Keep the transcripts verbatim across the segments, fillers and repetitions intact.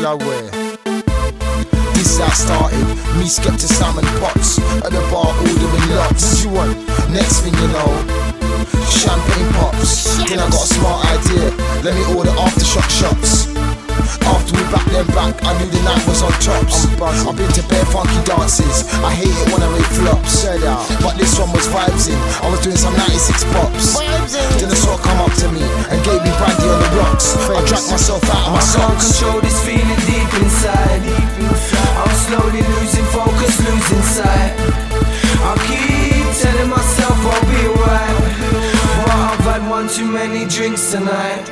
I wear. This is how it started. Me, Skepta, Sam and Potts at the bar ordering lots. What you want? Next thing you know, champagne pops. Then I got a smart idea. Let me order aftershock shots. After we back them back, I knew the night was on tops. I've been to bare funky dances. I hate it when I rate flops. But this one was vibes in. I was doing some ninety-six pops. Then the sort come up to me and gave me brandy on the rocks. I drank myself out of my socks. I can't control this feeling deep inside. I'm slowly losing focus, losing sight. I keep telling myself I'll be alright, but I've had one too many drinks tonight.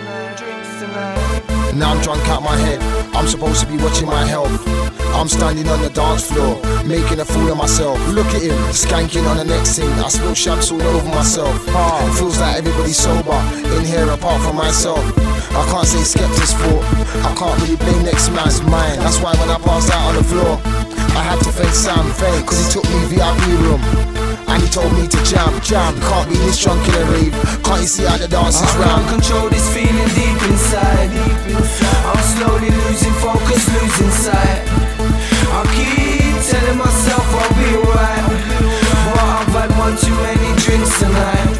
Now I'm drunk out my head. I'm supposed to be watching my health. I'm standing on the dance floor, making a fool of myself. Look at him, skanking on the next thing. I spill shams all over myself. It feels like everybody's sober in here apart from myself. I can't say Skepta's fault. I can't really blame next man's mine. That's why when I passed out on the floor, I had to thank Sam, cause he took me V I P room and he told me to jam, jam. You can't be this drunk in a rave. Can't you see how the dance is round? I can't control this feeling deep inside. I'm slowly losing focus, losing sight. I keep telling myself I'll be alright, but I've had one too many drinks tonight.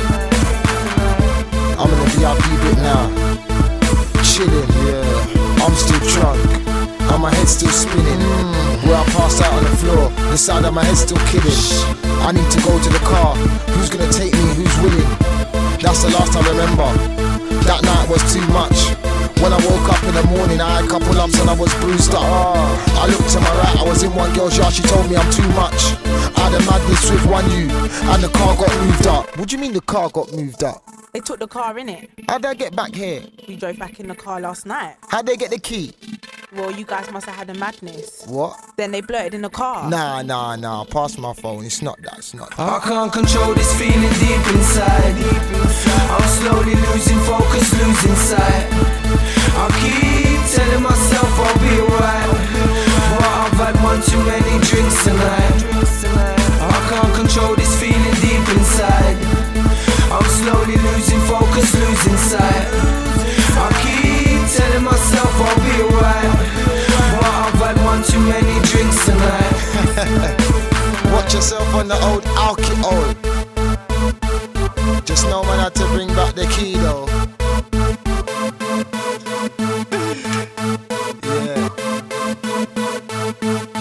I'm in the V I P bit now, chilling, yeah. I'm still drunk and my head's still spinning. Where I passed out on the floor, the sound of my head's still killing. I need to go to the car. Who's gonna take me? Who's willing? That's the last I remember. That night was too much. When I woke up in the morning, I had a couple lumps and I was bruised up. I looked to my right, I was in one girl's yard. She told me I'm too much. I had a madness with one you, and the car got moved up. What do you mean the car got moved up? They took the car in it. How'd they get back here? We drove back in the car last night. How'd they get the key? Well, you guys must have had a madness. What? Then they blurted in the car. Nah, nah, nah. Pass my phone. It's not that. It's not that. I can't control this feeling deep inside. I'm slowly losing focus, losing sight. I keep telling myself I'll be alright, but I've had one too many drinks tonight. I can't control this feeling deep inside. I'm slowly losing focus, losing sight. I keep telling myself I'll be alright, but I've had one too many drinks tonight. Watch yourself on the old alcohol. Just know when I had to bring back the key though. Yeah.